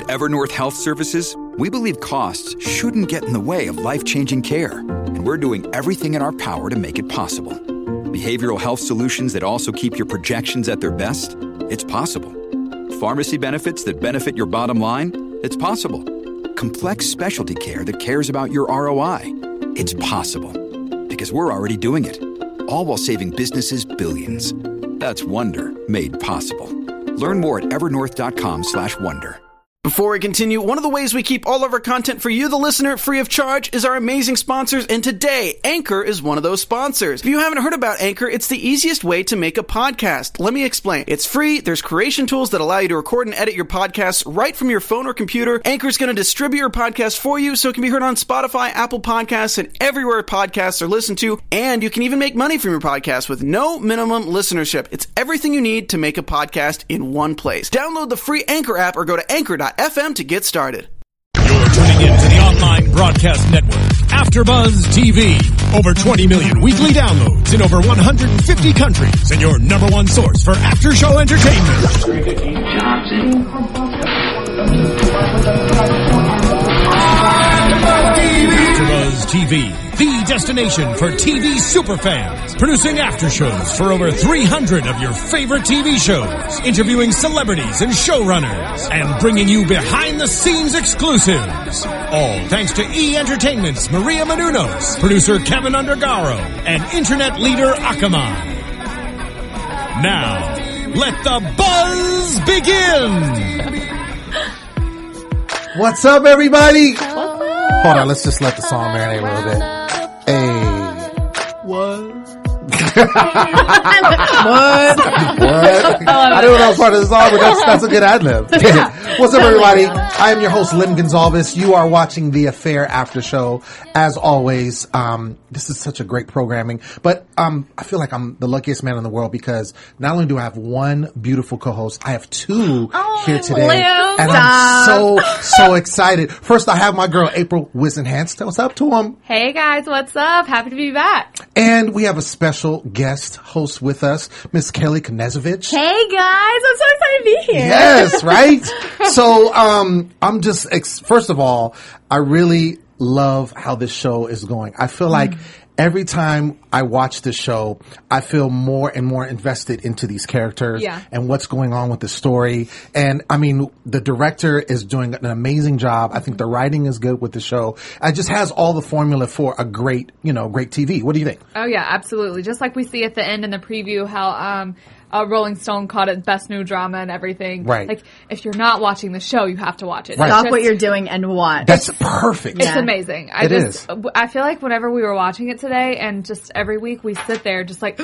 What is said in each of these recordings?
At Evernorth Health Services, we believe costs shouldn't get in the way of life-changing care, and we're doing everything in our power to make it possible. Behavioral health solutions that also keep your projections at their best? It's possible. Pharmacy benefits that benefit your bottom line? It's possible. Complex specialty care that cares about your ROI? It's possible. Because we're already doing it. All while saving businesses billions. That's Wonder made possible. Learn more at evernorth.com/wonder. Before we continue, one of the ways we keep all of our content for you, the listener, free of charge is our amazing sponsors, and today, Anchor is one of those sponsors. If you haven't heard about Anchor, it's the easiest way to make a podcast. Let me explain. It's free, there's creation tools that allow you to record and edit your podcasts right from your phone or computer. Anchor's going to distribute your podcast for you so it can be heard on Spotify, Apple Podcasts, and everywhere podcasts are listened to, and you can even make money from your podcast with no minimum listenership. It's everything you need to make a podcast in one place. Download the free Anchor app or go to anchor.fm to get started. You're tuning in to the online broadcast network, AfterBuzz TV. Over 20 million weekly downloads in over 150 countries, and your number one source for after-show entertainment. AfterBuzz TV, the destination for TV superfans, producing aftershows for over 300 of your favorite TV shows, interviewing celebrities and showrunners, and bringing you behind-the-scenes exclusives. All thanks to E! Entertainment's Maria Menounos, producer Kevin Undergaro, and internet leader Akamai. Now, let the buzz begin! What's up, everybody? Hold on, let's just let the song marinate a little bit. Hey. What? What? I didn't know that was part of the song, but that's a good ad-lib. What's up, everybody? I am your host, Lim Gonzalez. You are watching The Affair After Show. As always, this is such a great programming, but I feel like I'm the luckiest man in the world because not only do I have one beautiful co-host, I have two here today. And I'm so excited. First, I have my girl, April Wisenhance. What's up to him? Hey guys, what's up? Happy to be back. And we have a special guest host with us, Miss Kelly Knezovich. Hey guys, I'm so excited to be here. Yes, right? So, I'm just, first of all, I really love how this show is going. I feel like every time I watch this show, I feel more and more invested into these characters and what's going on with the story. And I mean, the director is doing an amazing job. I think the writing is good with the show. It just has all the formula for a great, great TV. What do you think? Oh yeah, absolutely. Just like we see at the end in the preview how, Rolling Stone called it Best New Drama and everything. Right. Like, if you're not watching the show, you have to watch it. Right. Stop what you're doing and watch. That's perfect. It's amazing. It is. I feel like whenever we were watching it today, and just every week we sit there just like,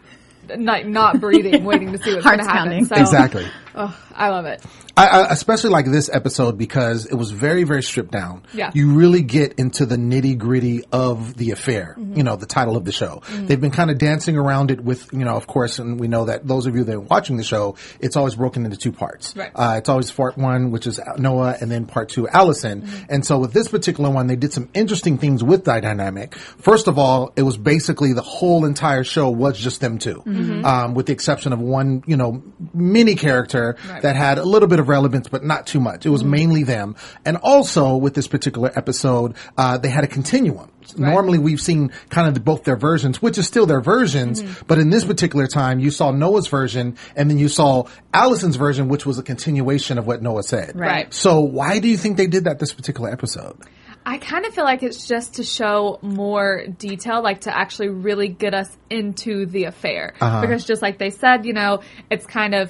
not breathing, waiting to see what's going to happen. So, exactly. Oh, I love it. I especially like this episode because it was very, very stripped down. Yeah. You really get into the nitty gritty of the affair, the title of the show. They've been kind of dancing around it with, of course, and we know that those of you that are watching the show, it's always broken into two parts. Right. It's always part one, which is Noah, and then part two, Allison. And so with this particular one, they did some interesting things with that dynamic. First of all, it was basically the whole entire show was just them two, with the exception of one, mini character that had a little bit of relevance, but not too much. It was mainly them. And also with this particular episode, they had a continuum. Normally we've seen kind of both their versions, which is still their versions, but in this particular time you saw Noah's version and then you saw Allison's version, which was a continuation of what Noah said. Right. So why do you think they did that this particular episode? I kind of feel like it's just to show more detail, like to actually really get us into the affair. Because just like they said, it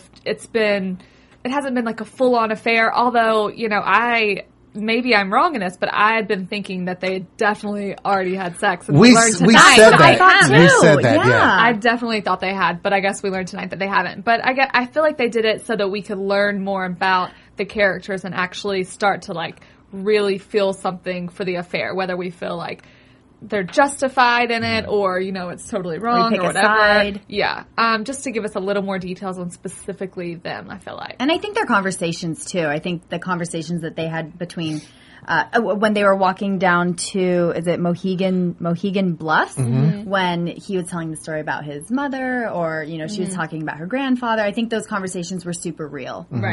hasn't been like a full-on affair, although, maybe I'm wrong in this, but I had been thinking that they had definitely had sex. And we learned tonight. We said that. I thought too. We said that, yeah. I definitely thought they had, but I guess we learned tonight that they haven't. But I feel like they did it so that we could learn more about the characters and actually start to really feel something for the affair, whether we feel like they're justified in it or, it's totally wrong or whatever. Side. Yeah. Just to give us a little more details on specifically them, I feel like. And I think their conversations too. I think the conversations that they had between when they were walking down to, is it Mohegan Bluffs? When he was telling the story about his mother or, she was talking about her grandfather. I think those conversations were super real. Right.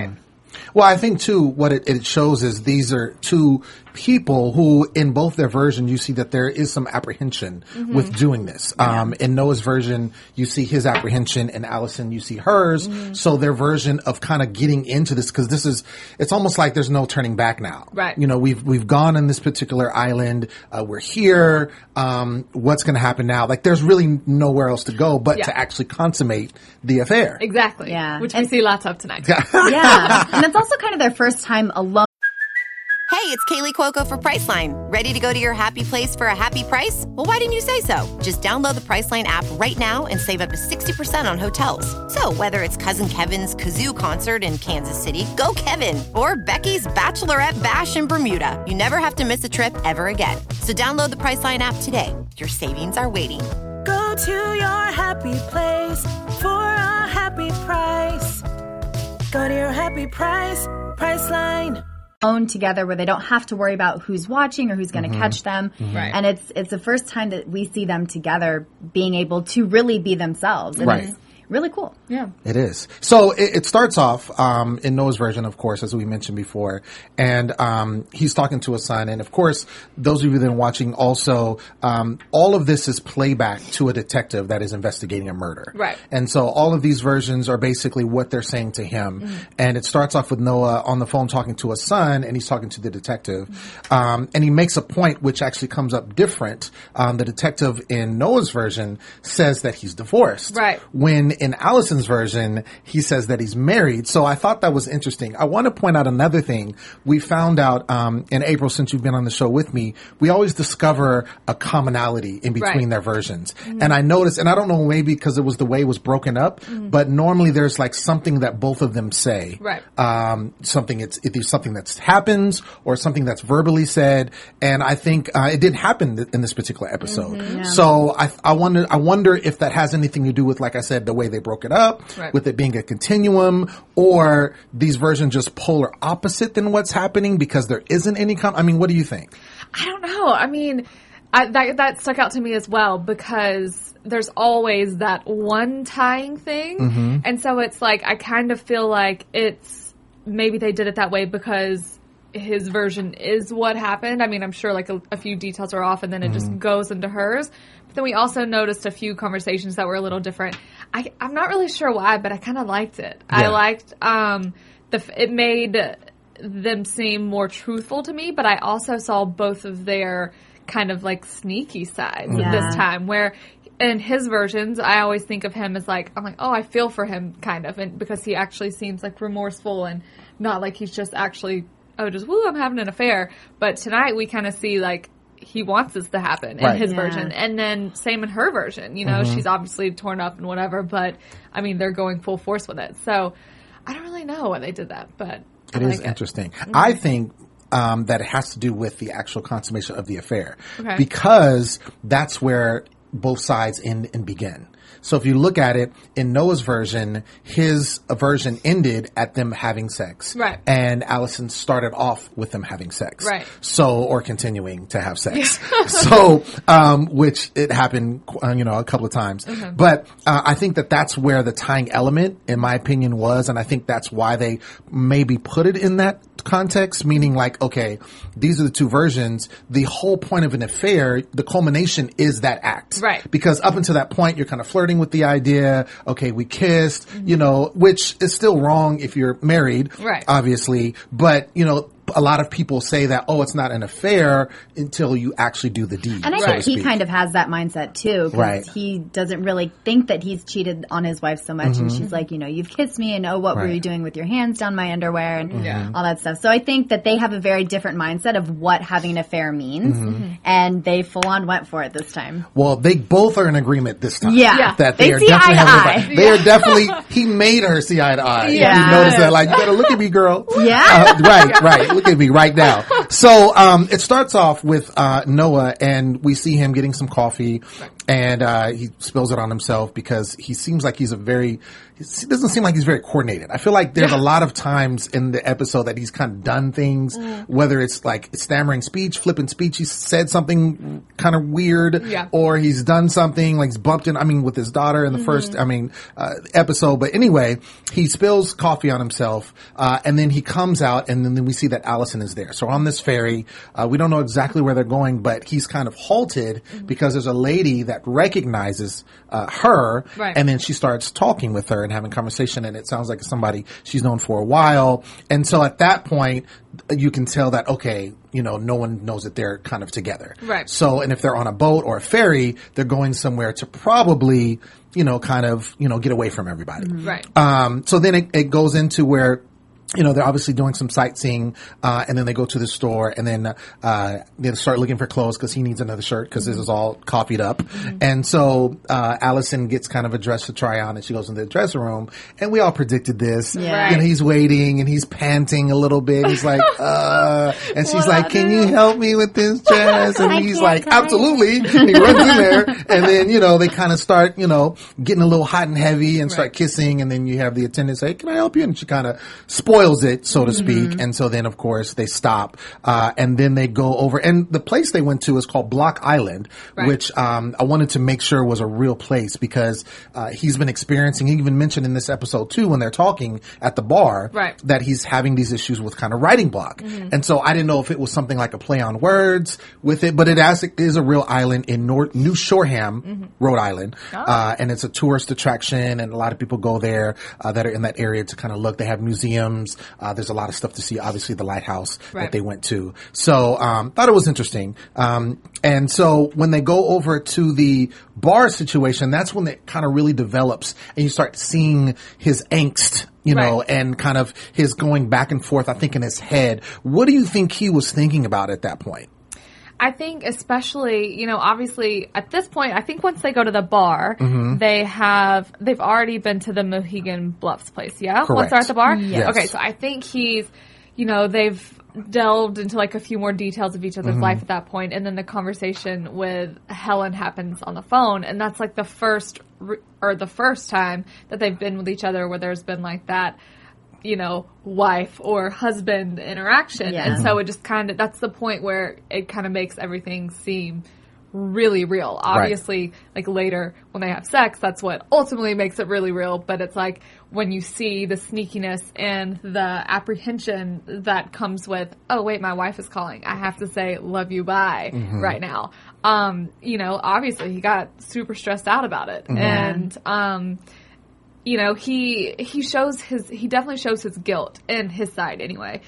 Well, I think too, what it shows is these are two people who, in both their version, you see that there is some apprehension with doing this. In Noah's version, you see his apprehension, and Allison, you see hers. So their version of kind of getting into this, because it's almost like there's no turning back now. Right. You know, we've gone on this particular island. We're here. What's going to happen now? Like, there's really nowhere else to go but to actually consummate the affair. Exactly. Yeah. Which we see lots of tonight. Yeah. And it's also kind of their first time alone. Hey, it's Kaylee Cuoco for Priceline. Ready to go to your happy place for a happy price? Well, why didn't you say so? Just download the Priceline app right now and save up to 60% on hotels. So whether it's Cousin Kevin's Kazoo Concert in Kansas City, go Kevin, or Becky's Bachelorette Bash in Bermuda, you never have to miss a trip ever again. So download the Priceline app today. Your savings are waiting. Go to your happy place for a happy price. Go to your happy price, Priceline. Together where they don't have to worry about who's watching or who's going to catch them. Right. And it's the first time that we see them together being able to really be themselves. And Right. it's really cool. Yeah. It is. So it starts off in Noah's version, of course, as we mentioned before, and he's talking to his son. And of course, those of you that are watching also, all of this is playback to a detective that is investigating a murder. Right. And so all of these versions are basically what they're saying to him. And it starts off with Noah on the phone talking to his son, and he's talking to the detective. And he makes a point which actually comes up different. The detective in Noah's version says that he's divorced. Right. When in Allison's version, he says that he's married. So I thought that was interesting. I want to point out another thing. We found out in April, since you've been on the show with me, we always discover a commonality in between their versions. And I noticed, and I don't know, maybe because it was the way it was broken up, but normally there's like something that both of them say. Right. Either something that happens or something that's verbally said. And I think it didn't happen in this particular episode. So I wonder if that has anything to do with, like I said, the way they broke it up, with it being a continuum, or these versions just polar opposite than what's happening because there isn't any I mean, what do you think? I don't know. I mean, that stuck out to me as well because there's always that one tying thing. And so it's like, I kind of feel like maybe they did it that way because his version is what happened. I mean, I'm sure like a few details are off and then it just goes into hers. But then we also noticed a few conversations that were a little different. I'm not really sure why, but I kind of liked it. Yeah. I liked it made them seem more truthful to me, but I also saw both of their kind of like sneaky sides this time, where in his versions, I always think of him as like, I'm like, oh, I feel for him kind of, and because he actually seems like remorseful and not like he's just actually, I'm having an affair. But tonight we kind of see like, he wants this to happen in his version. And then same in her version. You know, she's obviously torn up and whatever, but I mean, they're going full force with it. So I don't really know why they did that, but it is interesting. I think that it has to do with the actual consummation of the affair because that's where both sides end and begin. So if you look at it, in Noah's version, his version ended at them having sex. Right. And Allison started off with them having sex. Right. So, or continuing to have sex. So, which it happened, a couple of times. But, I think that that's where the tying element, in my opinion, was. And I think that's why they maybe put it in that context, meaning like, okay, these are the two versions. The whole point of an affair, the culmination is that act. Right. Because up until that point, you're kind of flirting with the idea, okay, we kissed, which is still wrong if you're married, obviously. But, a lot of people say that, it's not an affair until you actually do the deed. And I think he kind of has that mindset too, because he doesn't really think that he's cheated on his wife so much. And she's like, you've kissed me and what were you doing with your hands down my underwear and all that stuff. So I think that they have a very different mindset of what having an affair means. And they full on went for it this time. Well, they both are in agreement this time. Yeah. That they are see definitely eye to eye. They are definitely, he made her see eye to eye. Yeah. You notice that, like, you better look at me, girl. Yeah. Right. Look at me right now. So, it starts off with, Noah, and we see him getting some coffee, And he spills it on himself because he seems like he doesn't seem like he's very coordinated. I feel like there's a lot of times in the episode that he's kind of done things, whether it's like stammering speech, flipping speech, he said something kind of weird, or he's done something like he's bumped with his daughter in the first, episode. But anyway, he spills coffee on himself, and then he comes out, and then we see that Allison is there. So on this ferry, we don't know exactly where they're going, but he's kind of halted because there's a lady that recognizes her, and then she starts talking with her and having conversation, and it sounds like somebody she's known for a while. And so at that point, you can tell that, okay, no one knows that they're kind of together. Right. So, and if they're on a boat or a ferry, they're going somewhere to probably, get away from everybody. Right. So then it goes into where, they're obviously doing some sightseeing, and then they go to the store, and then they start looking for clothes because he needs another shirt because this is all coffeeed up. And so Allison gets kind of a dress to try on, and she goes into the dressing room, and we all predicted this. Yeah. He's waiting, and he's panting a little bit. He's like, and she's like, can you help me with this dress? And he's like, absolutely. And he runs in there, and then, they kind of start, getting a little hot and heavy and start kissing, and then you have the attendant say, can I help you? And she kind of spoils it, so to speak. And so then, of course, they stop, and then they go over, and the place they went to is called Block Island, which I wanted to make sure was a real place because he's been experiencing, he even mentioned in this episode too, when they're talking at the bar, that he's having these issues with kind of writing block. And so I didn't know if it was something like a play on words with it, but it is a real island in New Shoreham, Rhode Island. And it's a tourist attraction, and a lot of people go there that are in that area to kind of look. They have museums. There's a lot of stuff to see. Obviously, the lighthouse that they went to. So, thought it was interesting. And so when they go over to the bar situation, that's when it kind of really develops, and you start seeing his angst, and kind of his going back and forth, I think, in his head. What do you think he was thinking about at that point? I think especially, obviously at this point, I think once they go to the bar, they've already been to the Mohegan Bluffs place, yeah? Correct. Once they're at the bar? Yes. Okay, so I think he's, they've delved into like a few more details of each other's life at that point, and then the conversation with Helen happens on the phone, and that's like the first time that they've been with each other where there's been like that, wife or husband interaction. Yeah. And so it just kind of, that's the point where it kind of makes everything seem really real. Obviously, like later when they have sex, that's what ultimately makes it really real. But it's like when you see the sneakiness and the apprehension that comes with, oh wait, my wife is calling. I have to say love you, bye right now. Obviously he got super stressed out about it. And, he definitely shows his guilt in his side anyway.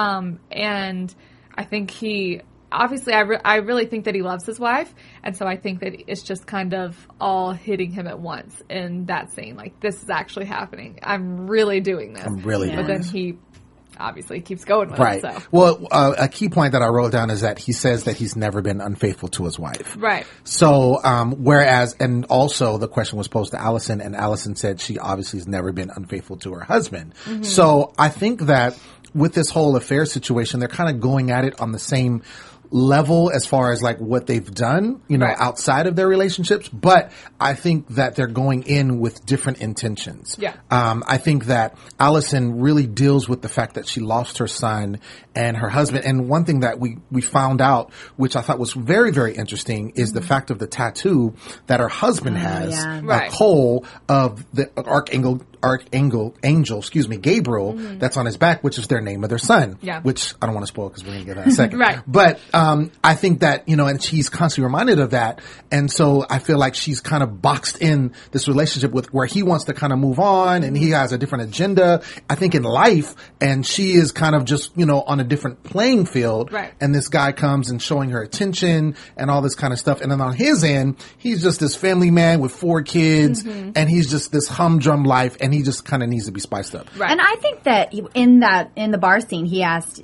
And I think obviously I really think that he loves his wife. And so I think that it's just kind of all hitting him at once in that scene. Like, this is actually happening. I'm really doing this. But then he obviously keeps going with it. So. Well, a key point that I wrote down is that he says that he's never been unfaithful to his wife. Right. So, and also the question was posed to Allison, and Allison said she obviously has never been unfaithful to her husband. So I think that with this whole affair situation, they're kind of going at it on the same level as far as like what they've done, outside of their relationships. But I think that they're going in with different intentions. Yeah. I think that Allison really deals with the fact that she lost her son and her husband. And one thing that we found out, which I thought was very, very interesting, is the fact of the tattoo that her husband has, Cole, of the Archangel, Gabriel, that's on his back, which is their name of their son. Yeah. Which I don't want to spoil because we're going to get that in a second. Right. But I think that, and she's constantly reminded of that. And so I feel like she's kind of boxed in this relationship with where he wants to kind of move on and he has a different agenda, I think, in life. And she is kind of just, on a different playing field. Right. And this guy comes and showing her attention and all this kind of stuff. And then on his end, he's just this family man with 4 kids and he's just this humdrum life and he just kind of needs to be spiced up. Right. And I think that in the bar scene, he asked,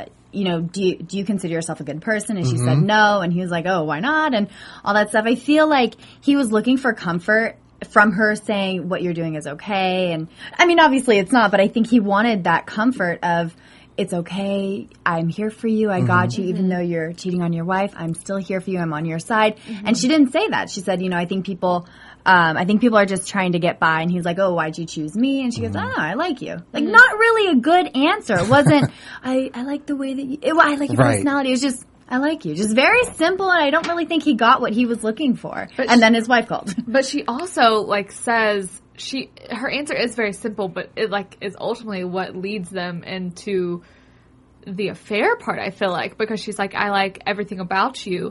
do you consider yourself a good person? And she said no. And he was like, oh, why not? And all that stuff. I feel like he was looking for comfort from her saying what you're doing is okay. And I mean, obviously it's not, but I think he wanted that comfort of, it's okay. I'm here for you. I got you. Even though you're cheating on your wife, I'm still here for you. I'm on your side. And she didn't say that. She said, I think people are just trying to get by. And he's like, oh, why'd you choose me? And she goes, I like you. Like, not really a good answer. It wasn't, I like the way that I like your personality. It was just, I like you. Just very simple, and I don't really think he got what he was looking for. And then his wife called. But she also, says, her answer is very simple, but it, is ultimately what leads them into the affair part, I feel like. Because she's like, I like everything about you.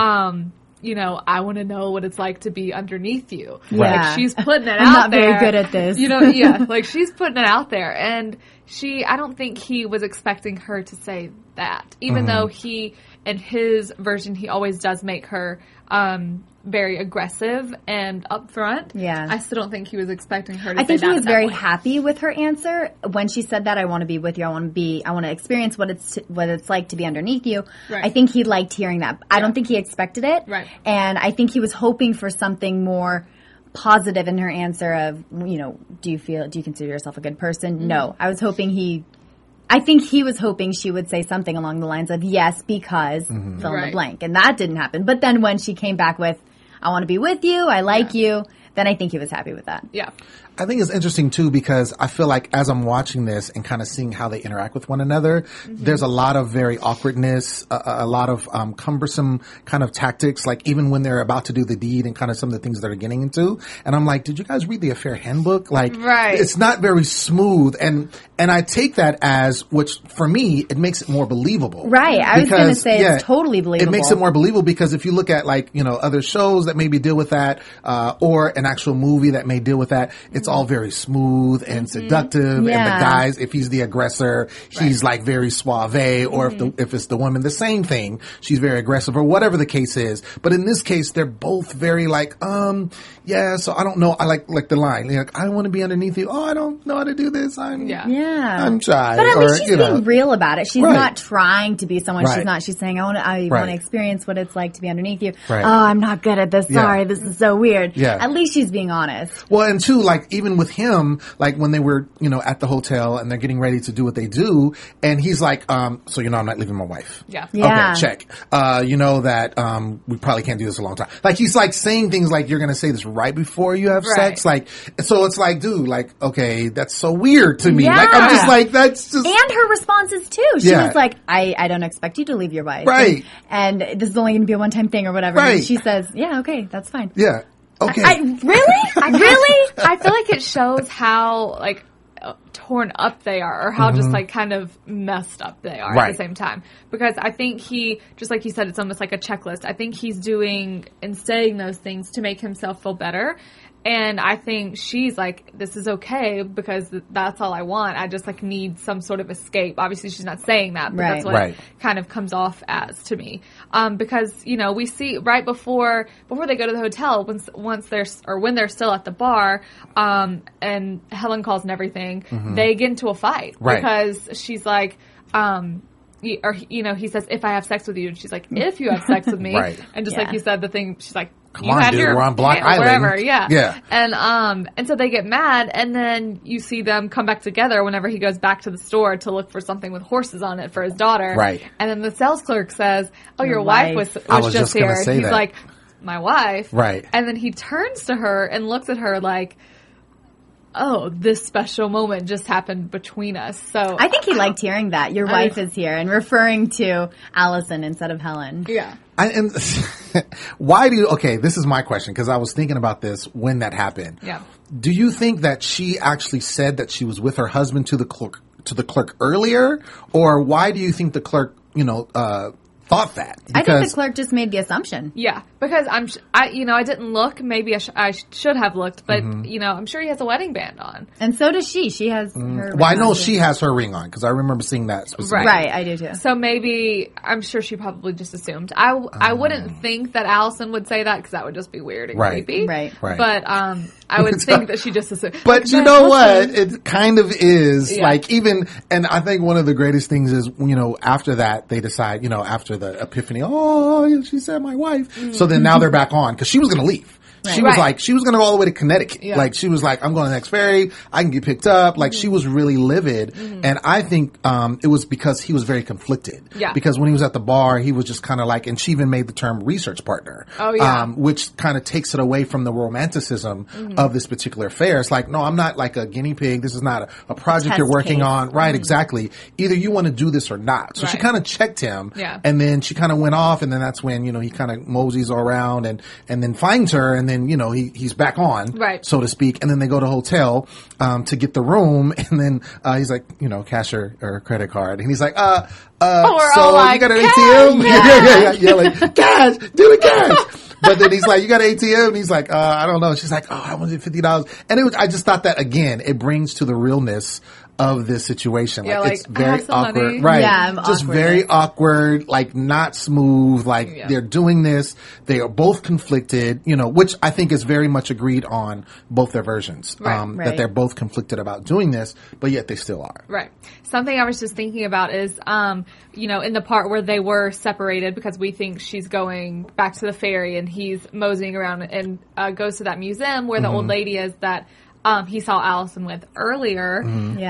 I want to know what it's like to be underneath you. Yeah. She's putting it I'm out not there. very good at this. She's putting it out there. And I don't think he was expecting her to say that. Even though in his version, he always does make her very aggressive and upfront. Yeah. I still don't think he was expecting her to say that. I think he was very happy with her answer when she said that, I want to be with you. I want to experience what it's like to be underneath you. Right. I think he liked hearing that. I don't think he expected it. Right. And I think he was hoping for something more positive in her answer of, do you consider yourself a good person? No. I think he was hoping she would say something along the lines of, yes, because fill in the blank. And that didn't happen. But then when she came back with, I want to be with you, I like you, then I think he was happy with that. Yeah. I think it's interesting too because I feel like as I'm watching this and kind of seeing how they interact with one another, there's a lot of very awkwardness, a lot of cumbersome kind of tactics, like even when they're about to do the deed and kind of some of the things they're getting into. And I'm like, did you guys read the affair handbook? Like, it's not very smooth. And I take that as, which for me, it makes it more believable. Right. I was going to say it's totally believable. It makes it more believable because if you look at other shows that maybe deal with that, or an actual movie that may deal with that, it's all very smooth and seductive. And the guys, if he's the aggressor, he's like very suave, or if it's the woman, the same thing. She's very aggressive or whatever the case is. But in this case, they're both very so I don't know. I like the line. Like, I want to be underneath you. Oh, I don't know how to do this. I'm shy. But at least she's being real about it. She's not trying to be someone. She's saying, I want to experience what it's like to be underneath you. Right. Oh, I'm not good at this. Sorry, this is so weird. Yeah. At least she's being honest. Well, and two, even with him, when they were, at the hotel and they're getting ready to do what they do, and he's like, so I'm not leaving my wife. Yeah. Okay, check. That, we probably can't do this a long time. He's saying things like, you're gonna say this right before you have sex. So it's like, dude, okay, that's so weird to me. Yeah. I'm just like, that's just. And her responses too. She was like, I don't expect you to leave your wife. Right. And this is only gonna be a one-time thing or whatever. Right. And she says, yeah, okay, that's fine. Yeah. Okay. I feel like it shows how torn up they are, or how just kind of messed up they are at the same time. Because I think he, just like you said, it's almost like a checklist. I think he's doing and saying those things to make himself feel better. And I think she's like, this is okay because that's all I want. I just need some sort of escape. Obviously she's not saying that, but that's what it kind of comes off as to me. Because, we see right before they go to the hotel, when they're still at the bar, and Helen calls and everything, they get into a fight. Because she's like, he says, if I have sex with you, and she's like, if you have sex with me. And just like you said, the thing, she's like, come on, dude, we're on Block Island. Whatever, yeah. And so they get mad, and then you see them come back together whenever he goes back to the store to look for something with horses on it for his daughter. Right. And then the sales clerk says, oh, your wife was just here. He's like, my wife? Right. And then he turns to her and looks at her like, oh, this special moment just happened between us. So I think he liked hearing that. Your wife is here, and referring to Allison instead of Helen. Yeah. And why do you, this is my question, because I was thinking about this when that happened. Yeah. Do you think that she actually said that she was with her husband to the clerk earlier? Or why do you think the clerk, thought that? Because I think the clerk just made the assumption. Yeah, because I didn't look. Maybe I should have looked, but I'm sure he has a wedding band on, and so does she. She has her. Well, I know she has her ring on because I remember seeing that specifically. Right, I do too. So maybe I'm sure she probably just assumed. I wouldn't think that Allison would say that because that would just be weird and creepy. Right. But I would think that she just assumed. But you know what? It kind of is even, and I think one of the greatest things is after that they decide after the epiphany, oh, she said my wife. So then now they're back on because she was going to leave. She was like, she was going to go all the way to Connecticut. Yeah. Like, she was like, I'm going to the next ferry. I can get picked up. Like, she was really livid. And I think, it was because he was very conflicted. Yeah. Because when he was at the bar, he was just kind of like, and she even made the term research partner. Oh, yeah. Which kind of takes it away from the romanticism of this particular affair. It's like, no, I'm not like a guinea pig. This is not a project you're working on. Right, exactly. Either you want to do this or not. So she kind of checked him. Yeah. And then she kind of went off, and then that's when, he kind of moseys around and then finds her, and then, he's back on, so to speak. And then they go to a hotel, to get the room, and then, he's like, cash her credit card. And he's like, so like, you got an ATM? Yeah, like, cash, do the cash. But then he's like, you got an ATM? And he's like, I don't know. She's like, I wanted $50. And I just thought that, again, it brings to the realness of this situation. Like, it's very awkward. Money. Right. Yeah, just very awkward, like not smooth, like they're doing this. They are both conflicted, which I think is very much agreed on both their versions. That they're both conflicted about doing this, but yet they still are. Right. Something I was just thinking about is, in the part where they were separated because we think she's going back to the ferry and he's moseying around and goes to that museum where the old lady is that he saw Allison with earlier.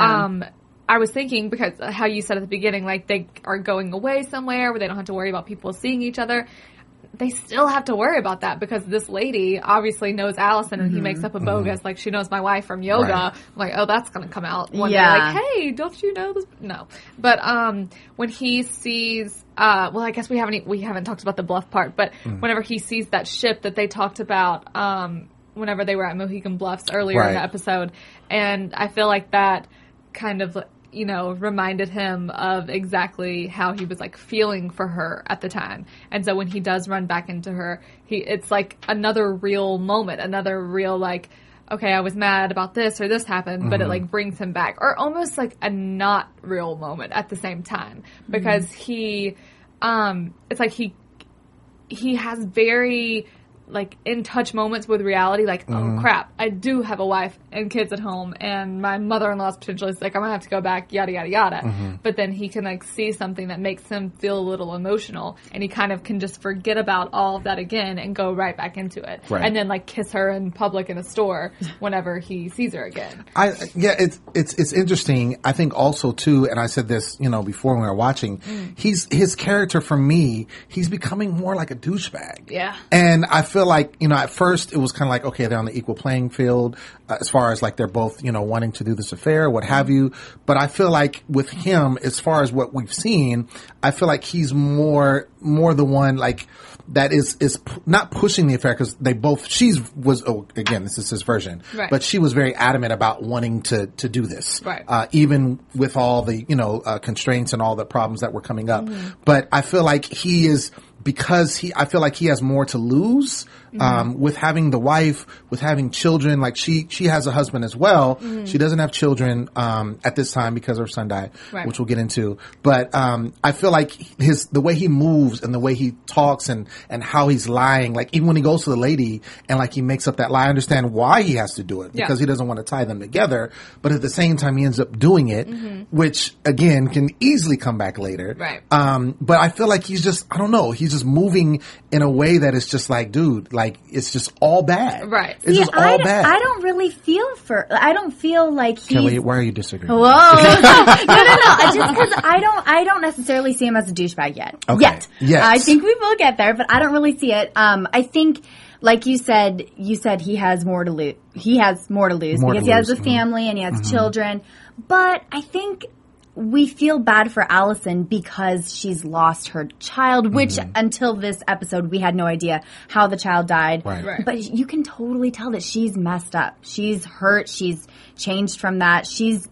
I was thinking, because how you said at the beginning, like they are going away somewhere where they don't have to worry about people seeing each other. They still have to worry about that because this lady obviously knows Allison and he makes up a bogus, like she knows my wife from yoga. Right. I'm like, oh, that's going to come out one day. Like, hey, don't you know this? No. But when he sees, I guess we haven't talked about the bluff part, but whenever he sees that ship that they talked about, whenever they were at Mohegan Bluffs earlier in the episode. And I feel like that kind of, reminded him of exactly how he was like feeling for her at the time. And so when he does run back into her, it's like another real moment, another real like, okay, I was mad about this or this happened, but it like brings him back, or almost like a not real moment at the same time, because he, it's like he has very like in touch moments with reality, like, oh crap, I do have a wife and kids at home and my mother-in-law's potentially sick, I'm gonna have to go back, yada yada yada. But then he can like see something that makes him feel a little emotional, and he kind of can just forget about all of that again and go right back into it, and then like kiss her in public in a store whenever he sees her again. It's interesting. I think also too, and I said this before when we were watching, his character for me, he's becoming more like a douchebag. Yeah. And I feel like, at first it was kind of like, okay, they're on the equal playing field, as far as like they're both, wanting to do this affair, what have you. But I feel like with him, as far as what we've seen, I feel like he's more the one like that is not pushing the affair, because again, this is his version, but she was very adamant about wanting to do this, even with all the, constraints and all the problems that were coming up. But I feel like he is, because I feel like he has more to lose, with having the wife, with having children. Like she has a husband as well. She doesn't have children, at this time because her son died, which we'll get into. But, I feel like the way he moves and the way he talks and how he's lying, like even when he goes to the lady and like he makes up that lie, I understand why he has to do it, because he doesn't want to tie them together. But at the same time, he ends up doing it, which again can easily come back later. But I feel like he's just, I don't know, he's just moving in a way that is just like, dude, like it's just all bad. It's just all bad. I don't really I don't feel like he's... Kelly, why are you disagreeing? Whoa. No. Just because I don't necessarily see him as a douchebag yet. Yet. Yes. I think we will get there, but I don't really see it. I think, like you said he has more to lose. He has more to lose because he has a family and he has children. But I think we feel bad for Allison because she's lost her child, which until this episode, we had no idea how the child died. But you can totally tell that she's messed up. She's hurt. She's changed from that. She's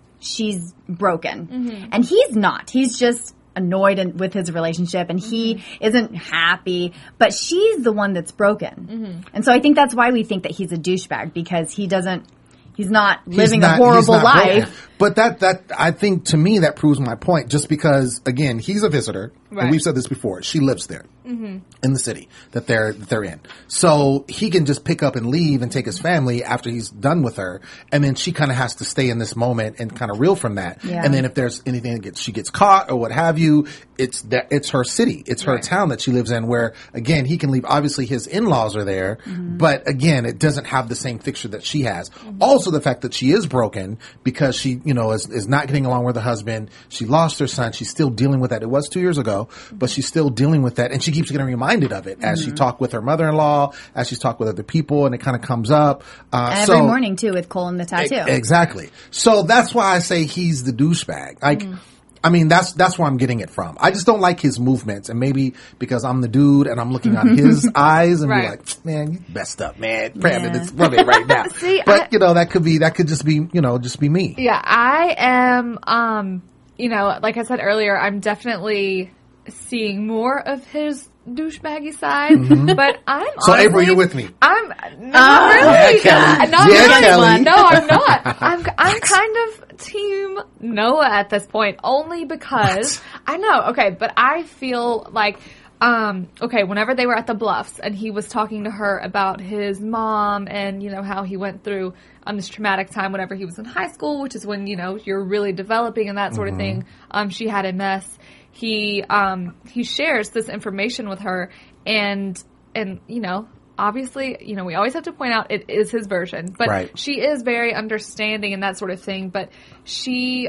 broken. And he's not. He's just annoyed with his relationship, and he isn't happy, but she's the one that's broken. And so I think that's why we think that he's a douchebag, because he's not living a horrible life. But that I think to me that proves my point. Just because again he's a visitor, and we've said this before. She lives there in the city that they're in, so he can just pick up and leave and take his family after he's done with her, and then she kind of has to stay in this moment and kind of reel from that. Yeah. And then if there's anything that she gets caught or what have you, it's her city, it's her town that she lives in. Where again he can leave. Obviously his in-laws are there, but again it doesn't have the same fixture that she has. Also the fact that she is broken because she is not getting along with her husband. She lost her son. She's still dealing with that. It was 2 years ago, but she's still dealing with that, and she keeps getting reminded of it as she talked with her mother-in-law, as she's talked with other people, and it kind of comes up every morning too with Cole and the tattoo. Exactly. So that's why I say he's the douchebag. Like. I mean, that's where I'm getting it from. I just don't like his movements, and maybe because I'm the dude and I'm looking on his eyes and be like, man, you messed up, man. It's rubbing right now. See, but that could just be me. Yeah, I am, like I said earlier, I'm definitely seeing more of his douchebaggy side, but I'm so honestly, April, you're with me. I'm not really. Kelly. No, I'm not. I'm kind of team Noah at this point, only because I know. Okay, but I feel like whenever they were at the Bluffs and he was talking to her about his mom and how he went through this traumatic time whenever he was in high school, which is when you're really developing and that sort of thing. She had a mess. He shares this information with her, and obviously, we always have to point out it is his version, but she is very understanding and that sort of thing, but she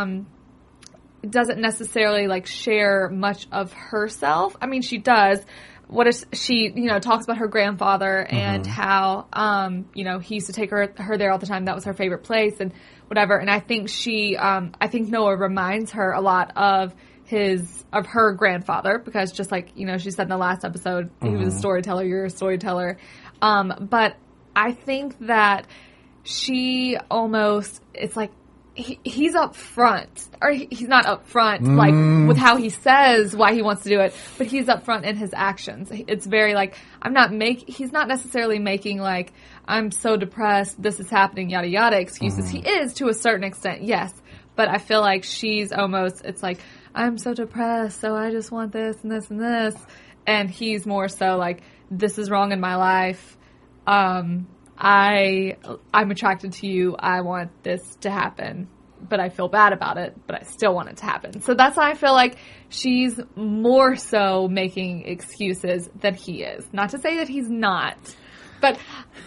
doesn't necessarily share much of herself. I mean, she does. She talks about her grandfather and how he used to take her there all the time. That was her favorite place and whatever. And I think I think Noah reminds her a lot of her grandfather, because just like she said in the last episode, he was a storyteller, you're a storyteller, but I think that she almost, it's like he's up front, or he's not up front like with how he says why he wants to do it, but he's up front in his actions. It's very he's not necessarily making I'm so depressed, this is happening, yada yada excuses. He is to a certain extent, yes, but I feel like she's almost, it's like, I'm so depressed, so I just want this and this and this. And he's more so this is wrong in my life. I'm attracted to you. I want this to happen, but I feel bad about it, but I still want it to happen. So that's why I feel like she's more so making excuses than he is. Not to say that he's not. But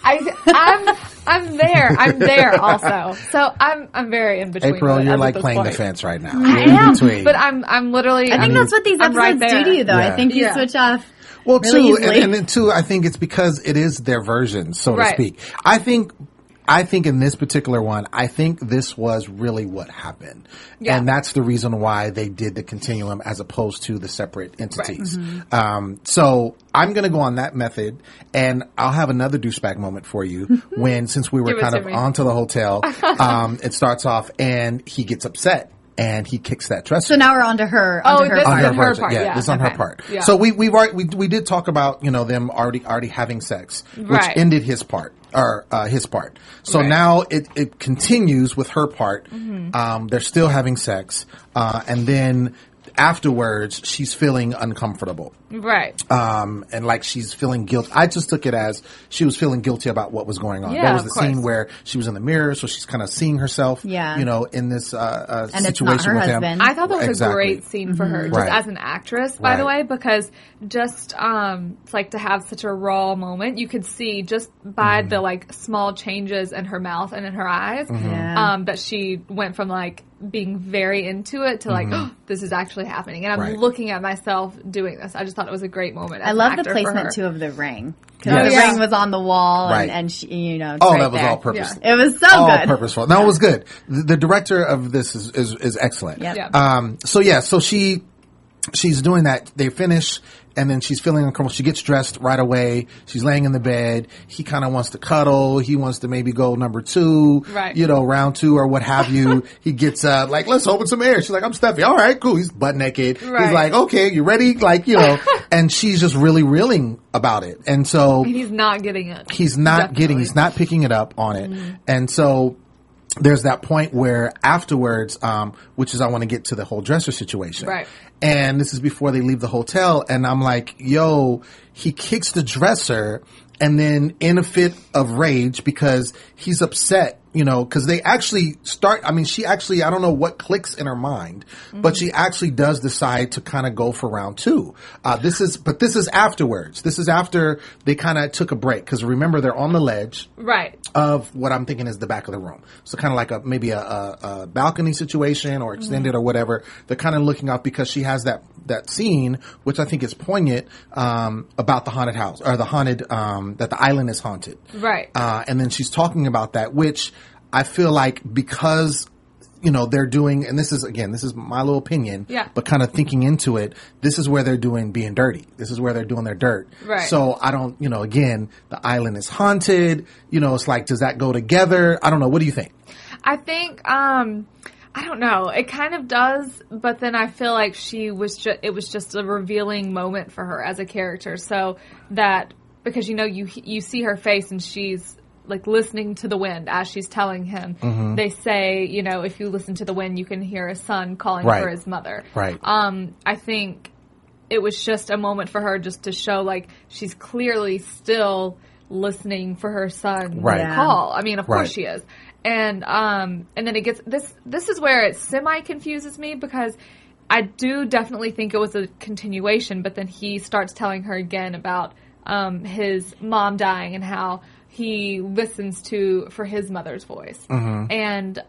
I'm there also. So I'm very in between. April, you're playing the fence right now. I am, but I'm literally. I think that's what these episodes do to you, though. Yeah. I think you switch off. Well, really and then too, I think it's because it is their version, so to speak. I think in this particular one, I think this was really what happened. Yeah. And that's the reason why they did the continuum as opposed to the separate entities. So I'm going to go on that method, and I'll have another douchebag moment for you since we were kind of onto the hotel, it starts off and he gets upset. And he kicks that dresser. So now we're onto her. Her part. Yeah, this is on her part. Yeah. So we did talk about them already having sex, which ended his part or his part. So now it continues with her part. They're still having sex, and then afterwards she's feeling uncomfortable. Right. And she's feeling guilt. I just took it as she was feeling guilty about what was going on. Yeah, that was the scene where she was in the mirror, so she's kind of seeing herself, in this and situation with him. I thought that was a great scene for her, just as an actress, by the way, because just to have such a raw moment, you could see just by the small changes in her mouth and in her eyes, that she went from being very into it to oh, this is actually happening, and I'm looking at myself doing this. I just thought it was a great moment. I love the placement too of the ring, because the ring was on the wall, and she, that was all purposeful. Yeah. It was so all good, purposeful. No, it was good. The director of this is excellent. Yep. So she's doing that. They finish. And then she's feeling uncomfortable. She gets dressed right away. She's laying in the bed. He kind of wants to cuddle. He wants to maybe go number 2, round 2 or what have you. He gets up, let's open some air. She's like, I'm Steffi. All right, cool. He's butt naked. Right. He's like, okay, you ready? And she's just really reeling about it. And so. And he's not getting it. He's not picking it up on it. And so there's that point where afterwards, which is I want to get to the whole dresser situation. Right. And this is before they leave the hotel. And I'm like, yo, he kicks the dresser and then in a fit of rage because he's upset, you know, because they actually start, I mean, she actually, I don't know what clicks in her mind, but she actually does decide to kind of go for round 2. This is afterwards. This is after they kind of took a break because remember they're on the ledge. Right. Of what I'm thinking is the back of the room. So kind of like maybe a balcony situation or extended or whatever. They're kind of looking out because she has that scene, which I think is poignant, about the haunted house or the haunted, that the island is haunted. Right. And then she's talking about that, which I feel like because, you know, they're doing, and this is my little opinion, but kind of thinking into it, this is where they're being dirty. This is where they're doing their dirt. Right. So I don't, you know, again, the island is haunted, you know, it's like, does that go together? I don't know. What do you think? I think, I don't know. It kind of does, but then I feel like it was just a revealing moment for her as a character. So that, because, you know, you see her face and she's like listening to the wind as she's telling him. They say, you know, if you listen to the wind, you can hear a son calling for his mother. Right. I think it was just a moment for her just to show like she's clearly still listening for her son to call. I mean, of course she is. And then it gets, this is where it semi confuses me because I do definitely think it was a continuation, but then he starts telling her again about his mom dying and how he listens for his mother's voice. And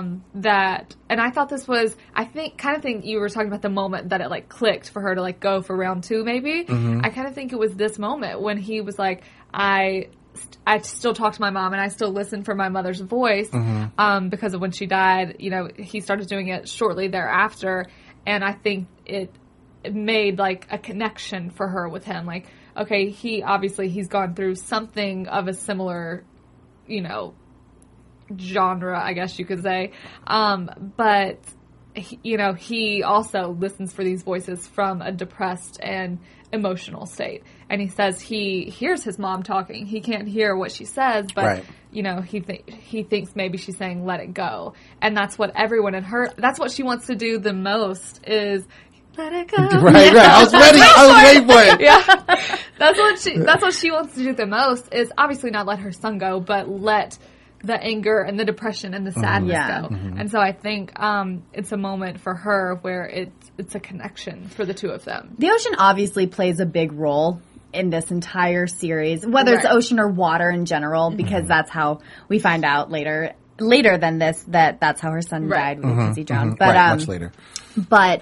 and I thought this was, I think, kind of think you were talking about the moment that it like clicked for her to like go for round 2 maybe. I kind of think it was this moment when he was like, I still talk to my mom and I still listen for my mother's voice because of when she died. You know, he started doing it shortly thereafter, and I think it made like a connection for her with him. Like, okay, he's gone through something of a similar, you know, genre, I guess you could say. But he also listens for these voices from a depressed and emotional state. And he says he hears his mom talking. He can't hear what she says, but, you know, he thinks maybe she's saying, let it go. And that's what everyone in her, that's what she wants to do the most is, let it go. Right. I was ready. I was waiting for it. Yeah. That's what she wants to do the most is obviously not let her son go, but let the anger and the depression and the sadness go. And so I think it's a moment for her where it's a connection for the two of them. The ocean obviously plays a big role in this entire series, whether it's ocean or water in general, because that's how we find out later than this that's how her son died because he drowned. But much later. But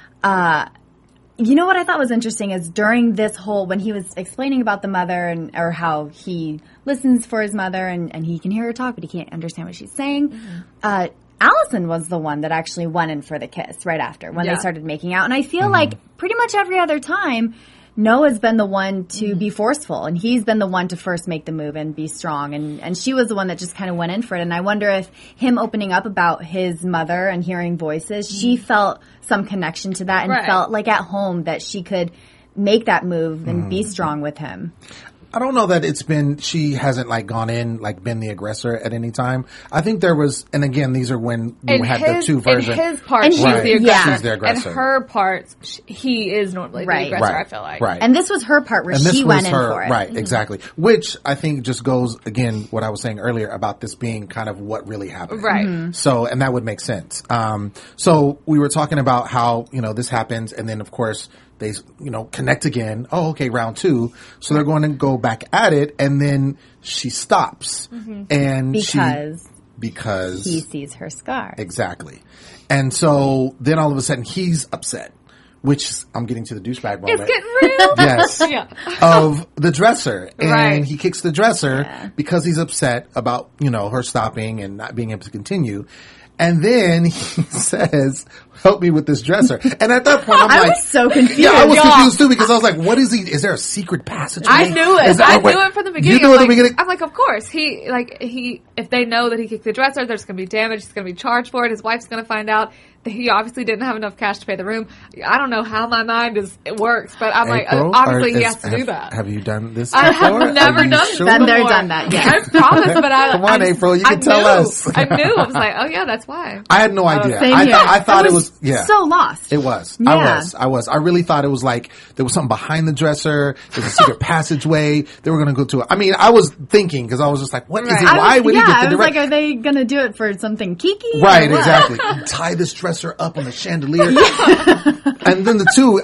you know what I thought was interesting is during this whole, when he was explaining about the mother or how he listens for his mother and he can hear her talk, but he can't understand what she's saying. Allison was the one that actually went in for the kiss right after when they started making out. And I feel like pretty much every other time, Noah's been the one to be forceful, and he's been the one to first make the move and be strong. And she was the one that just kind of went in for it. And I wonder if him opening up about his mother and hearing voices, she felt some connection to that and felt like at home that she could make that move and be strong with him. I don't know that she hasn't like gone in, like been the aggressor at any time. I think there was, and again, these are when we had the two versions. In his part, she's the aggressor. She's the aggressor. In her part, he is normally the aggressor, I feel like. And this was her part where she went in for it. Right, exactly. Which I think just goes, again, what I was saying earlier about this being kind of what really happened. Right. So, and that would make sense. So we were talking about how, you know, this happens, and then of course, they, you know, connect again. Oh, okay, round 2. So they're going to go back at it, and then she stops. And because he sees her scar. Exactly. And so then all of a sudden he's upset, which I'm getting to the douchebag moment. It's getting real. Yes. Of the dresser. And he kicks the dresser because he's upset about, you know, her stopping and not being able to continue. And then he says, help me with this dresser. And at that point, I was so confused. Yeah, I was confused too because I was like, what is he? Is there a secret passage? I knew it. I knew it from the beginning. You knew it from the beginning? I'm like, of course. If they know that he kicked the dresser, there's going to be damage. He's going to be charged for it. His wife's going to find out. he obviously didn't have enough cash to pay the room. I don't know how my mind works, but I'm April, like, obviously he has to do that. Have you done this before? I have never done this. Been there, done that. Yeah. I promise, but Come on, April, you can tell us. I knew. I was like, oh yeah, that's why. I had no idea. Same I thought it was so lost. It was. Yeah. I was. I really thought it was like there was something behind the dresser. There's a secret passageway. They were going to go to it. I mean, I was thinking because I was just like, what is it? Why would he get the I was direct? like, are they going to do it for something kiki? Right, exactly. Tie this dresser up on the chandelier. And then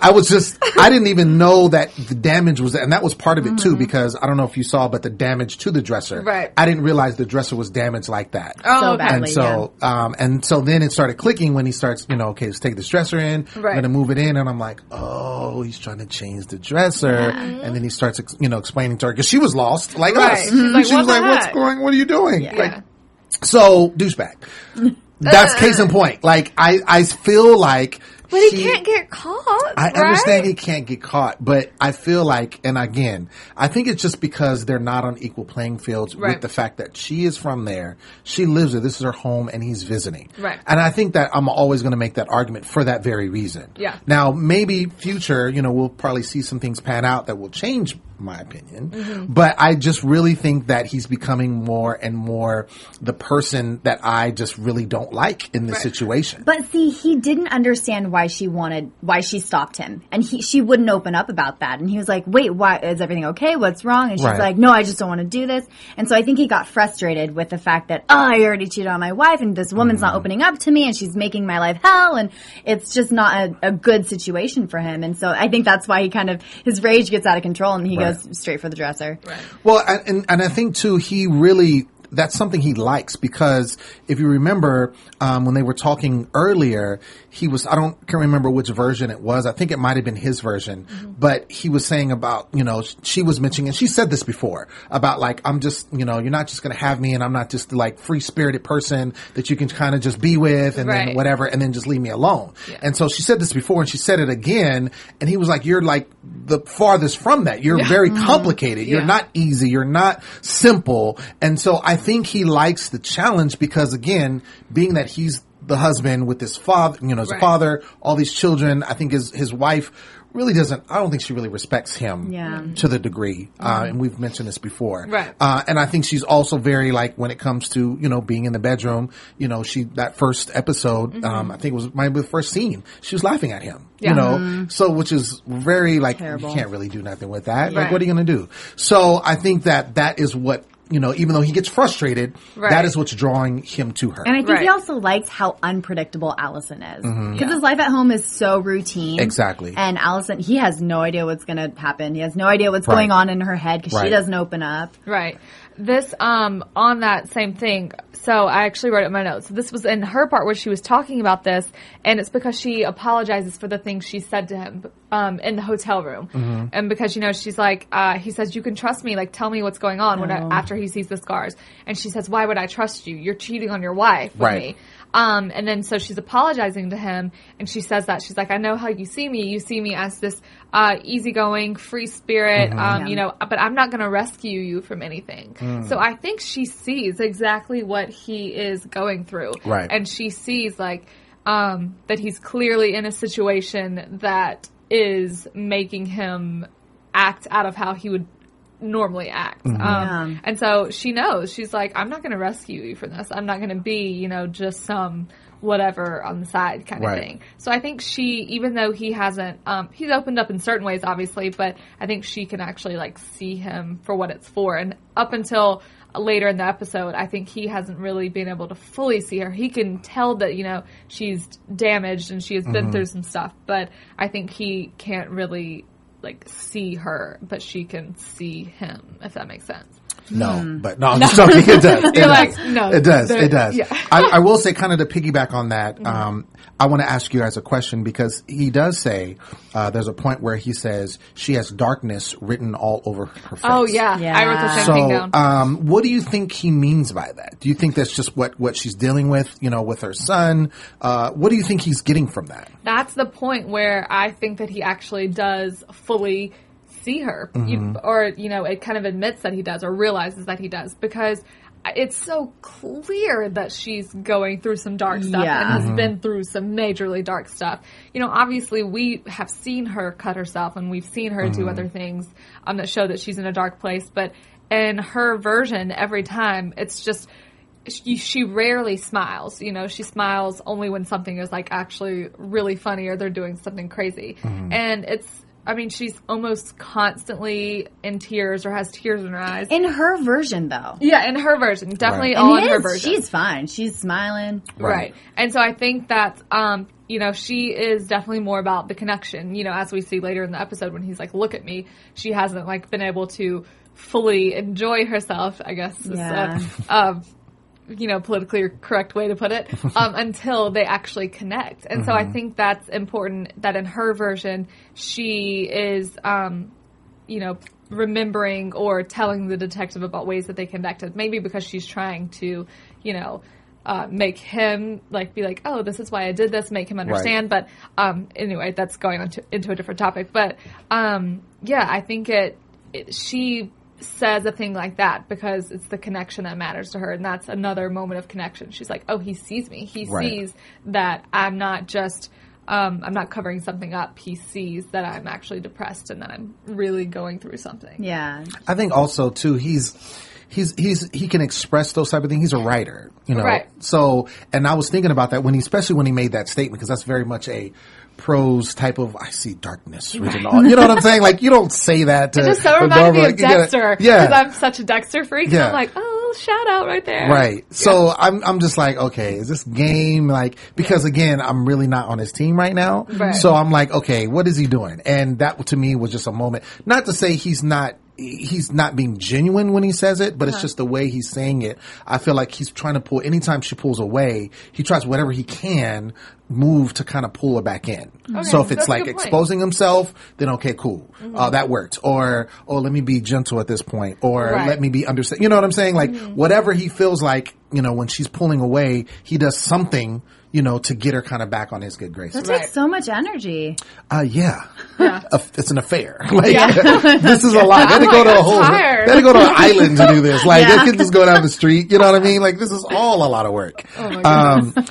I didn't even know that the damage was, and that was part of it too, because I don't know if you saw, but the damage to the dresser. Right. I didn't realize the dresser was damaged like that. So badly, And so then it started clicking when he starts, okay, let's take this dresser in. Right. I'm going to move it in. And I'm like, oh, he's trying to change the dresser. And then he starts, explaining to her, because she was lost, like us. She's like, She was like, what are you doing? Yeah. So, douchebag. That's case in point. Like, I feel like, but he can't get caught. I understand he can't get caught, but I feel like, and again, I think it's just because they're not on equal playing fields with the fact that she is from there, she lives there, this is her home, and he's visiting. Right. And I think that I'm always going to make that argument for that very reason. Yeah. Now, maybe future, we'll probably see some things pan out that will change my opinion, but I just really think that he's becoming more and more the person that I just really don't like in this situation. But see, he didn't understand why she stopped him, and she wouldn't open up about that. And he was like, "Wait, why is everything okay? What's wrong?" And she's like, "No, I just don't want to do this." And so I think he got frustrated with the fact that I already cheated on my wife, and this woman's not opening up to me, and she's making my life hell, and it's just not a good situation for him. And so I think that's why his rage gets out of control, and he goes straight for the dresser. Right. Well, and I think too, he really, that's something he likes, because if you remember, when they were talking earlier, I can't remember which version it was. I think it might have been his version, but he was saying about, she was mentioning, and she said this before, about like, I'm just, you're not just going to have me, and I'm not just like free spirited person that you can kind of just be with and then whatever, and then just leave me alone. Yeah. And so she said this before, and she said it again, and he was like, you're like the farthest from that. You're very complicated. You're not easy. You're not simple. And so I think he likes the challenge because, again, being that he's the husband with his father, his father, all these children, I think his wife really I don't think she really respects him to the degree. And we've mentioned this before. Right. And I think she's also very, like, when it comes to, being in the bedroom, that first episode, I think it was the first scene, she was laughing at him, so, which is very, like, terrible. You can't really do nothing with that. Like, what are you going to do? So I think that is what, even though he gets frustrated, that is what's drawing him to her. And I think he also likes how unpredictable Allison is. Because his life at home is so routine. Exactly. And Allison, he has no idea what's going to happen. He has no idea what's going on in her head because she doesn't open up. Right. This, on that same thing, so I actually wrote it in my notes. So this was in her part where she was talking about this, and it's because she apologizes for the things she said to him, in the hotel room. And because, she's like, he says, you can trust me, like, tell me what's going on after he sees the scars. And she says, why would I trust you? You're cheating on your wife with me. And then so she's apologizing to him, and she says that. She's like, I know how you see me. You see me as this easygoing, free spirit, but I'm not going to rescue you from anything. So I think she sees exactly what he is going through. Right. And she sees, like, that he's clearly in a situation that is making him act out of how he would normally act. And so she knows. She's like, I'm not going to rescue you from this. I'm not going to be, just some whatever on the side kind of thing. So I think she, even though he hasn't, he's opened up in certain ways, obviously, but I think she can actually, like, see him for what it's for. And up until later in the episode, I think he hasn't really been able to fully see her. He can tell that, she's damaged and she has been through some stuff, but I think he can't really, like, see her, but she can see him, if that makes sense. No, but no, I'm just joking. It does. You're like, no. It does. It does. Yeah. I will say, kind of to piggyback on that, I want to ask you guys a question, because he does say, there's a point where he says she has darkness written all over her face. Oh, yeah. I wrote the same thing down. What do you think he means by that? Do you think that's just what she's dealing with, with her son? What do you think he's getting from that? That's the point where I think that he actually does fully see her, or, it kind of admits that he does, or realizes that he does, because it's so clear that she's going through some dark stuff and has been through some majorly dark stuff. You know, obviously we have seen her cut herself and we've seen her do other things that show that she's in a dark place, but in her version, every time, it's just, she rarely smiles. You know, she smiles only when something is, like, actually really funny or they're doing something crazy. And she's almost constantly in tears or has tears in her eyes. In her version, though. Yeah, in her version. Definitely all in her version. She's fine. She's smiling. Right. And so I think that, you know, she is definitely more about the connection. You know, as we see later in the episode when he's like, look at me, she hasn't, like, been able to fully enjoy herself, I guess. You know, politically correct way to put it, until they actually connect. And so I think that's important that in her version, she is, you know, remembering or telling the detective about ways that they connected. Maybe because she's trying to, you know, make him, like, be like, oh, this is why I did this, make him understand. Right. But anyway, that's going into a different topic. But, yeah, I think she says a thing like that because it's the connection that matters to her, and that's another moment of connection. She's like, oh, he sees me. He sees that I'm not just I'm not covering something up. He sees that I'm actually depressed and that I'm really going through something. Yeah. I think also too he can express those type of things. He's a writer, you know. Right. So, and I was thinking about that especially when he made that statement, because that's very much a prose type of, I see darkness written all. You know what I'm saying? Like, you don't say that to. It just so reminded me of Dexter. Because I'm such a Dexter freak. Yeah. I'm like, oh, shout out right there. Right. So I'm just like, okay, is this game like, because again, I'm really not on his team right now. Right. So I'm like, okay, what is he doing? And that to me was just a moment, not to say he's not being genuine when he says it, but it's just the way he's saying it. I feel like he's trying to pull, anytime she pulls away, he tries whatever he can move to kind of pull her back in. Okay, so if it's like exposing himself, then okay, cool. That worked. Or, oh, let me be gentle at this point. Or let me be understand. You know what I'm saying? Like whatever he feels like, you know, when she's pulling away, he does something, you know, to get her kind of back on his good graces. That takes so much energy. Yeah. It's an affair. Like, this is a lot. They had to go to an island to do this. Like, they couldn't just go down the street. You know what I mean? Like, this is all a lot of work. Oh my goodness.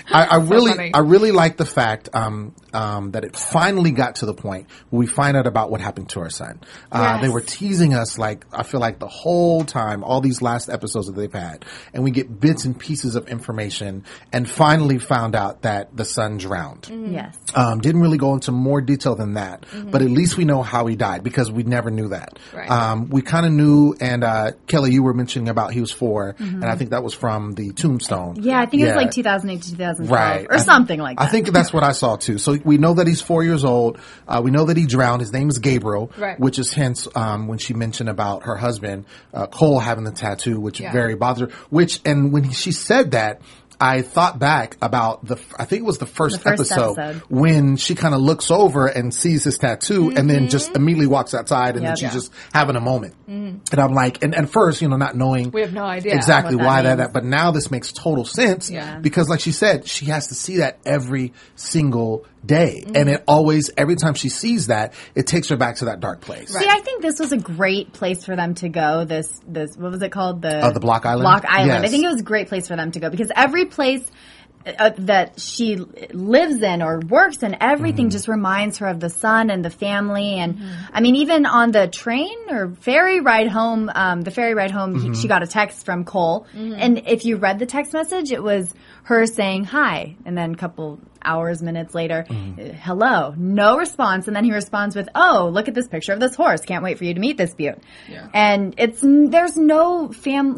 I really like the fact, that it finally got to the point where we find out about what happened to our son. They were teasing us, like, I feel like the whole time, all these last episodes that they've had, and we get bits and pieces of information, and finally found out that the son drowned. Yes. Didn't really go into more detail than that, but at least we know how he died, because we never knew that. Right. We kind of knew, and Kelly, you were mentioning about he was 4, and I think that was from the Tombstone. Yeah, I think it was like 2008 to 2012, or something like that. I think that's what I saw too. So we know that he's 4 years old. We know that he drowned. His name is Gabriel, which is hence when she mentioned about her husband, Cole, having the tattoo, which very bothers her. And when she said that, I thought back about I think it was the first episode when she kind of looks over and sees his tattoo and then just immediately walks outside and then she's just having a moment. And I'm like, and first, you know, not knowing. We have no idea exactly why that, but now this makes total sense because like she said, she has to see that every single day. And it always, every time she sees that, it takes her back to that dark place. See, I think this was a great place for them to go. This, what was it called? The Block Island? Block Island. Yes. I think it was a great place for them to go because every place that she lives in or works in, everything just reminds her of the son and the family. And I mean, even on the train or ferry ride home, she got a text from Cole. And if you read the text message, it was her saying hi. And then a couple minutes later, hello, no response. And then he responds with, oh, look at this picture of this horse. Can't wait for you to meet this beaut. Yeah. And there's no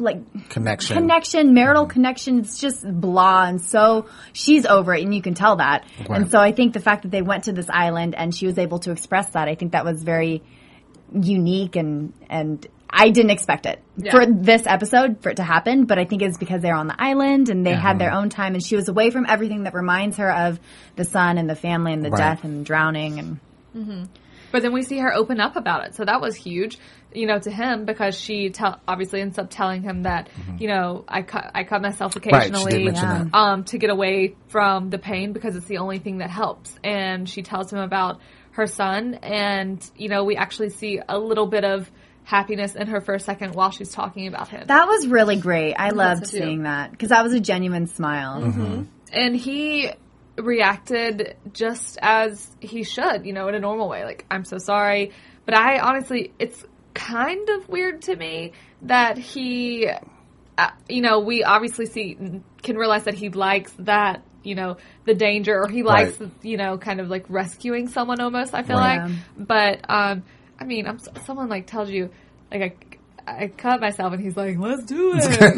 connection, marital connection. It's just blah. And so she's over it and you can tell that. Right. And so I think the fact that they went to this island and she was able to express that, I think that was very unique and I didn't expect it for this episode for it to happen, but I think it's because they're on the island and they had their own time and she was away from everything that reminds her of the son and the family and the death and drowning and. But then we see her open up about it, so that was huge, you know, to him because she obviously ends up telling him that you know I cut myself occasionally to get away from the pain because it's the only thing that helps, and she tells him about her son, and you know we actually see a little bit of happiness in her for a second while she's talking about him. That was really great. I loved seeing that because that was a genuine smile. Mm-hmm. And he reacted just as he should, in a normal way. Like, I'm so sorry. But I honestly, it's kind of weird to me that he, we obviously can realize that he likes that, the danger, or he likes, kind of like rescuing someone almost, I feel like. But, someone like tells you, like, I cut myself, and he's like, let's do it.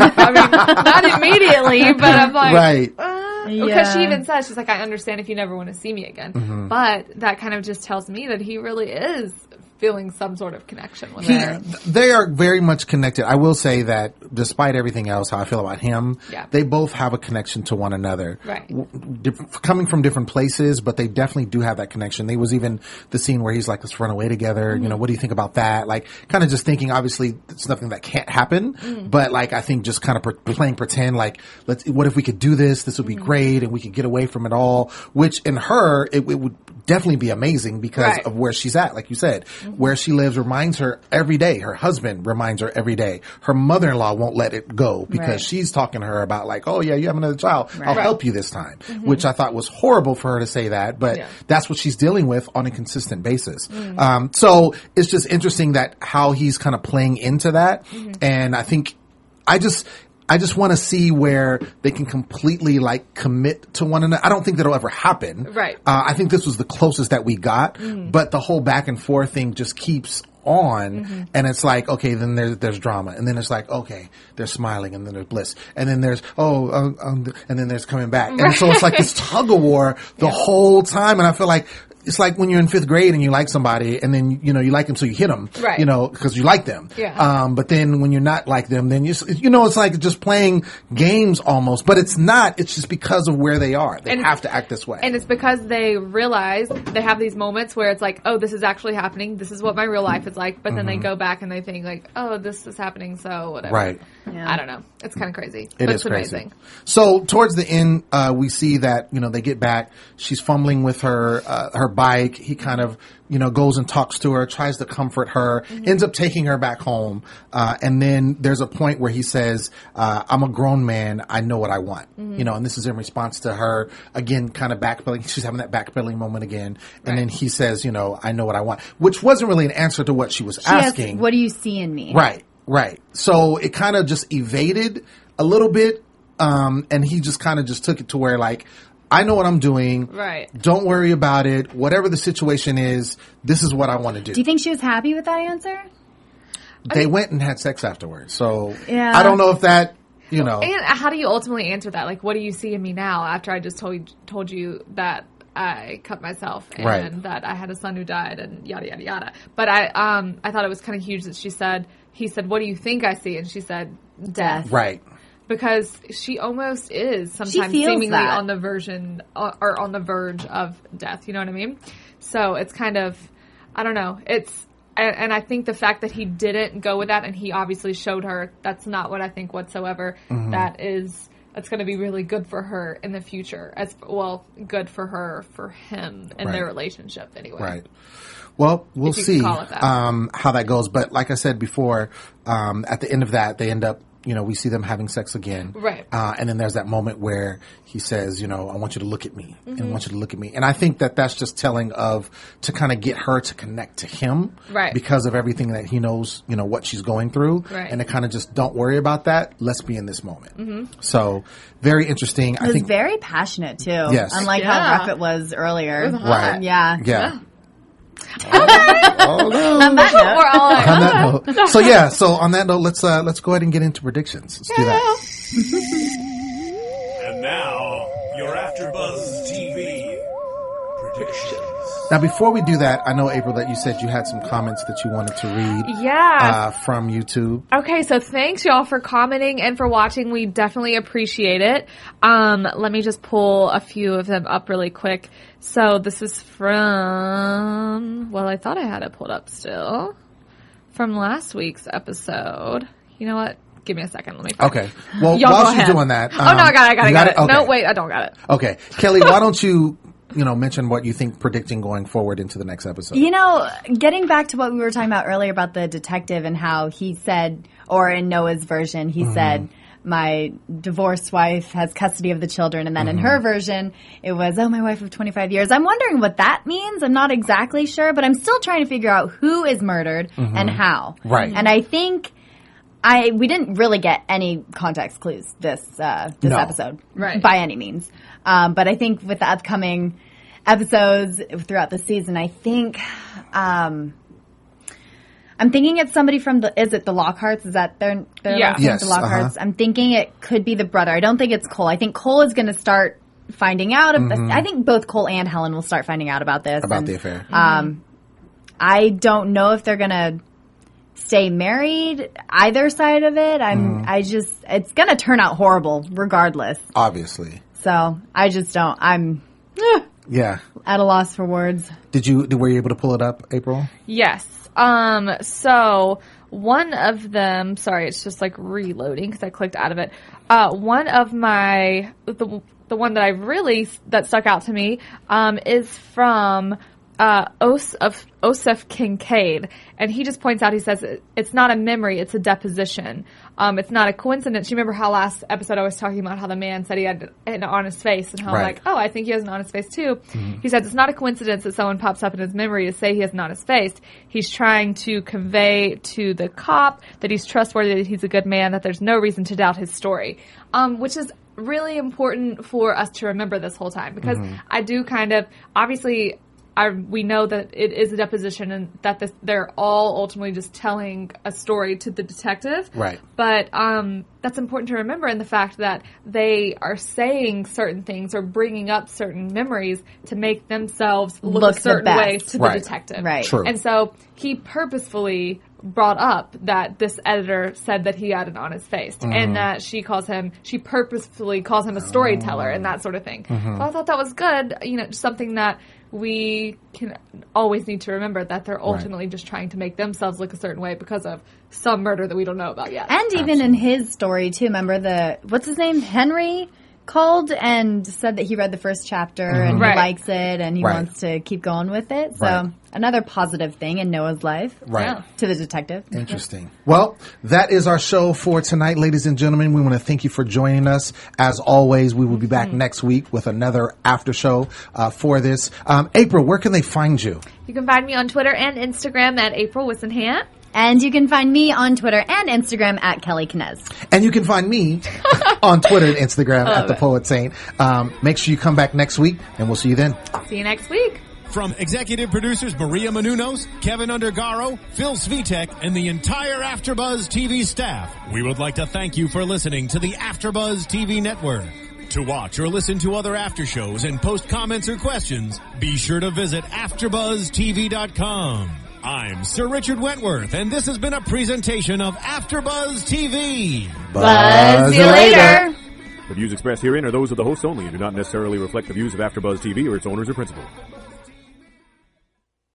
Not immediately, but I'm like, because she even says, she's like, I understand if you never want to see me again. But that kind of just tells me that he really is feeling some sort of connection with her. They are very much connected. I will say that despite everything else, how I feel about him, they both have a connection to one another. Right. Coming from different places, but they definitely do have that connection. There was even the scene where he's like, let's run away together. What do you think about that? Like, kind of just thinking, obviously, it's nothing that can't happen, but like, I think just kind of playing pretend, like, what if we could do this? This would be great, and we could get away from it all, which in her, it would definitely be amazing because of where she's at, like you said. Where she lives reminds her every day. Her husband reminds her every day. Her mother-in-law won't let it go because she's talking to her about like, oh yeah, you have another child. I'll help you this time. Which I thought was horrible for her to say that, but that's what she's dealing with on a consistent basis. So it's just interesting that how he's kind of playing into that. And I think I just want to see where they can completely like commit to one another. I don't think that'll ever happen. Right. I think this was the closest that we got, but the whole back and forth thing just keeps on, and it's like, okay, then there's drama, and then it's like, okay, they're smiling, and then there's bliss, and then there's and then there's coming back, and so it's like this tug of war the whole time, and I feel like it's like when you're in 5th grade and you like somebody, and then, you like them, so you hit them, because you like them. But then when you're not like them, then it's like just playing games almost, but it's not. It's just because of where they are. They have to act this way. And it's because they realize they have these moments where it's like, oh, this is actually happening. This is what my real life is like. But then they go back and they think like, oh, this is happening, so whatever. Right. Yeah. I don't know. It's kind of crazy. It's crazy. Amazing. So towards the end, we see that, they get back. She's fumbling with her bike. He kind of, goes and talks to her, tries to comfort her, ends up taking her back home. And then there's a point where he says, I'm a grown man. I know what I want. And this is in response to her, again, kind of backpedaling. She's having that backpedaling moment again. And then he says, I know what I want, which wasn't really an answer to what she was asking. What do you see in me? Right. So it kind of just evaded a little bit. And he just kind of just took it to where like, I know what I'm doing. Right. Don't worry about it. Whatever the situation is, this is what I want to do. Do you think she was happy with that answer? They went and had sex afterwards. So I don't know if that, And how do you ultimately answer that? Like, what do you see in me now after I just told you that I cut myself and that I had a son who died and yada, yada, yada. But I thought it was kind of huge that he said, what do you think I see? And she said, death. Right. Because she almost is sometimes seemingly on the verge of death. You know what I mean? So it's kind of, I don't know. And I think the fact that he didn't go with that, and he obviously showed her that's not what I think whatsoever. That's going to be really good for her in the future. As well, good for her, for him, and their relationship anyway. Right. Well, we'll see how that goes. But like I said before, at the end of that, they end up, we see them having sex again. Right. And then there's that moment where he says, I want you to look at me. And I want you to look at me. And I think that that's just telling to kind of get her to connect to him. Right. Because of everything that he knows, what she's going through. Right. And to kind of just don't worry about that. Let's be in this moment. So very interesting. It was very passionate too. Yes. Unlike how rough it was earlier. It was right. Yeah. Oh, no. On that note. So on that note, let's go ahead and get into predictions. Let's do that. And now, your AfterBuzz TV predictions. Now, before we do that, I know, April, that you said you had some comments that you wanted to read from YouTube. Okay, so thanks, y'all, for commenting and for watching. We definitely appreciate it. Let me just pull a few of them up really quick. So this is from, I thought I had it pulled up still, from last week's episode. You know what? Give me a second. Let me find Okay. Well, while she's doing that. No, I got it. Okay. No, wait, I don't got it. Okay. Kelly, why don't you mention what you think predicting going forward into the next episode. Getting back to what we were talking about earlier about the detective and how he said, or in Noah's version, he said, my divorced wife has custody of the children. And then in her version, it was, my wife of 25 years. I'm wondering what that means. I'm not exactly sure, but I'm still trying to figure out who is murdered and how. Right. And I think we didn't really get any context clues this episode by any means. But I think with the upcoming episodes throughout the season, I think I'm thinking it's somebody from is it the Lockharts? Is that their yes, the Lockharts? I'm thinking it could be the brother. I don't think it's Cole. I think Cole is going to start finding out. I think both Cole and Helen will start finding out about this. About the affair. I don't know if they're going to stay married, either side of it. It's going to turn out horrible regardless. Obviously. So I just don't, I'm at a loss for words. Were you able to pull it up, April? Yes. So one of them, sorry, it's just like reloading because I clicked out of it. One of the one that stuck out to me, is from, Osef Kincaid, and he just points out, he says, it's not a memory, it's a deposition. It's not a coincidence. You remember how last episode I was talking about how the man said he had an honest face and how I think he has an honest face too. He says it's not a coincidence that someone pops up in his memory to say he has an honest face. He's trying to convey to the cop that he's trustworthy, that he's a good man, that there's no reason to doubt his story. Which is really important for us to remember this whole time, because I do obviously we know that it is a deposition and that they're all ultimately just telling a story to the detective. Right. But that's important to remember in the fact that they are saying certain things or bringing up certain memories to make themselves look a certain way to the detective. Right. True. And so he purposefully brought up that this editor said that he had an honest face and that she purposefully calls him a storyteller and that sort of thing. So I thought that was good, something that we can always need to remember, that they're ultimately just trying to make themselves look a certain way because of some murder that we don't know about yet. And even in his story too, remember what's his name? Henry called and said that he read the first chapter and he likes it and he wants to keep going with it. So another positive thing in Noah's life to the detective. Interesting. Well, that is our show for tonight, ladies and gentlemen. We want to thank you for joining us. As always, we will be back next week with another after show for this. April, where can they find you? You can find me on Twitter and Instagram at April Wissenhant. And you can find me on Twitter and Instagram at Kelly Knez. And you can find me on Twitter and Instagram at The Poet Saint. Make sure you come back next week, and we'll see you then. See you next week. From executive producers Maria Menounos, Kevin Undergaro, Phil Svitek, and the entire AfterBuzz TV staff, we would like to thank you for listening to the AfterBuzz TV network. To watch or listen to other after shows and post comments or questions, be sure to visit AfterBuzzTV.com. I'm Sir Richard Wentworth, and this has been a presentation of AfterBuzz TV. Buzz you later. The views expressed herein are those of the hosts only and do not necessarily reflect the views of AfterBuzz TV or its owners or principals.